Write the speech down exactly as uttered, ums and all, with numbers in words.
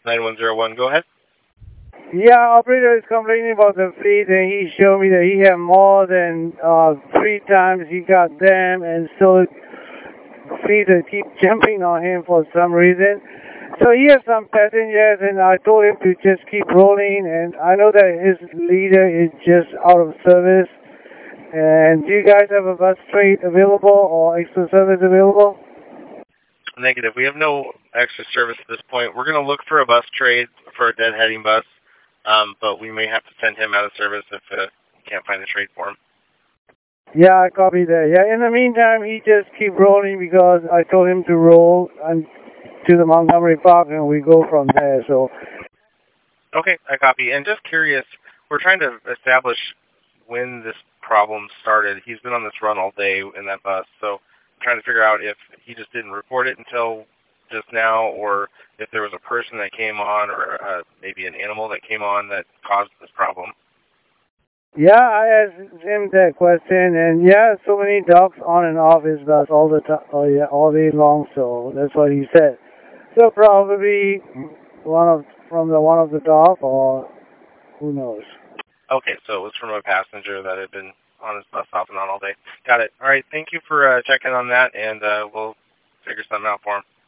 nine one zero one, go ahead. Yeah, operator is complaining about the feed, and he showed me that he had more than uh, three times he got them, and so feeder keep jumping on him for some reason. So he has some passengers, and I told him to just keep rolling, and I know that his leader is just out of service. And do you guys have a bus trade available or extra service available? Negative. We have no extra service at this point. We're going to look for a bus trade for a deadheading bus, um, but we may have to send him out of service if uh, we can't find a trade for him. Yeah, I copy that. Yeah, in the meantime, he just keep rolling because I told him to roll and to the Montgomery Park, and we go from there. So. Okay, I copy. And just curious, we're trying to establish when this problem started. He's been on this run all day in that bus, so I'm trying to figure out if he just didn't report it until just now, or if there was a person that came on, or uh, maybe an animal that came on that caused this problem. Yeah, I asked him that question, and yeah, so many dogs on and off his bus all the time, oh yeah, all day long. So that's what he said. So probably one of from the one of the dog, or who knows. Okay, so it was from a passenger that had been on his bus off and on all day. Got it. All right, thank you for uh, checking on that, and uh, we'll figure something out for him.